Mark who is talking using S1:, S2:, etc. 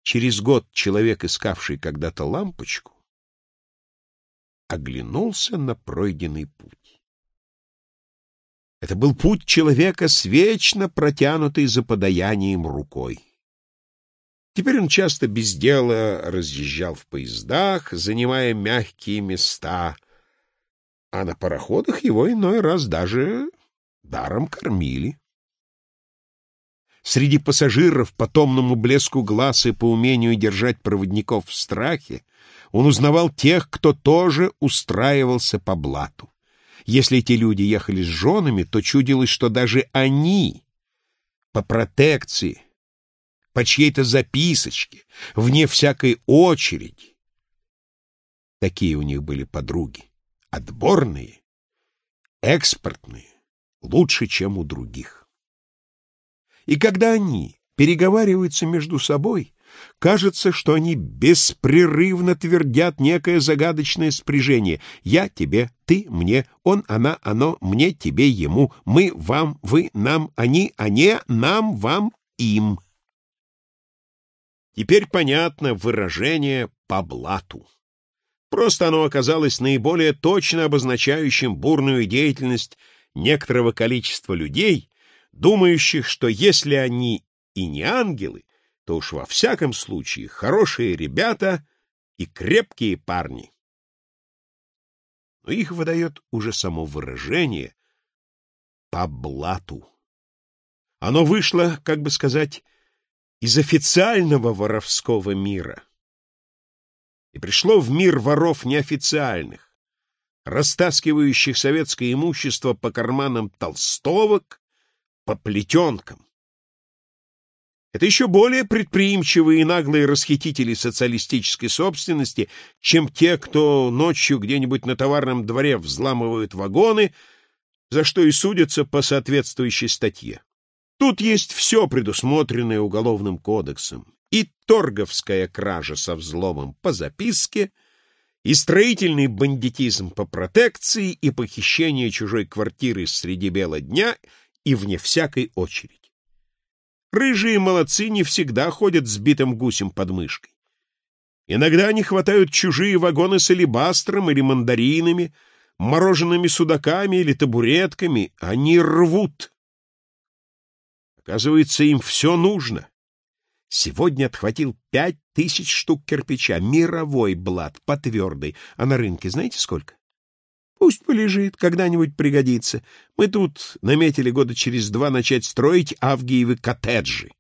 S1: через год человек, искавший когда-то лампочку, оглянулся на пройденный путь. Это был путь человека с вечно протянутой за подаянием рукой. Теперь он часто без дела разъезжал в поездах, занимая мягкие места, а на пароходах его иной раз даже даром кормили. Среди пассажиров по томному блеску глаз и по умению держать проводников в страхе он узнавал тех, кто тоже устраивался по блату. Если эти люди ехали с женами, то чудилось, что даже они по протекции, по чьей-то записочке, вне всякой очереди. Такие у них были подруги. Отборные, экспортные, лучше, чем у других. И когда они переговариваются между собой, кажется, что они беспрерывно твердят некое загадочное спряжение: «Я тебе, ты мне, он, она, оно, мне, тебе, ему, мы, вам, вы, нам, они, оне, нам, вам, им». Теперь понятно выражение «по блату». Просто оно оказалось наиболее точно обозначающим бурную деятельность некоторого количества людей, думающих, что если они и не ангелы, то уж во всяком случае хорошие ребята и крепкие парни. Но их выдает уже само выражение «по блату». Оно вышло, как бы сказать, из официального воровского мира и пришло в мир воров неофициальных, растаскивающих советское имущество по карманам толстовок, по плетенкам. Это еще более предприимчивые и наглые расхитители социалистической собственности, чем те, кто ночью где-нибудь на товарном дворе взламывают вагоны, за что и судятся по соответствующей статье. Тут есть все, предусмотренное Уголовным кодексом: и торговская кража со взломом по записке, и строительный бандитизм по протекции, и похищение чужой квартиры среди бела дня и вне всякой очереди. Рыжие молодцы не всегда ходят с битым гусем под мышкой. Иногда они хватают чужие вагоны с алебастром или мандаринами, морожеными судаками или табуретками. Они рвут. Оказывается, им все нужно. Сегодня отхватил 5000 штук кирпича, мировой блат, по твердой. А на рынке знаете сколько? Пусть полежит, когда-нибудь пригодится. Мы тут наметили года через 2 начать строить авгиевы коттеджи.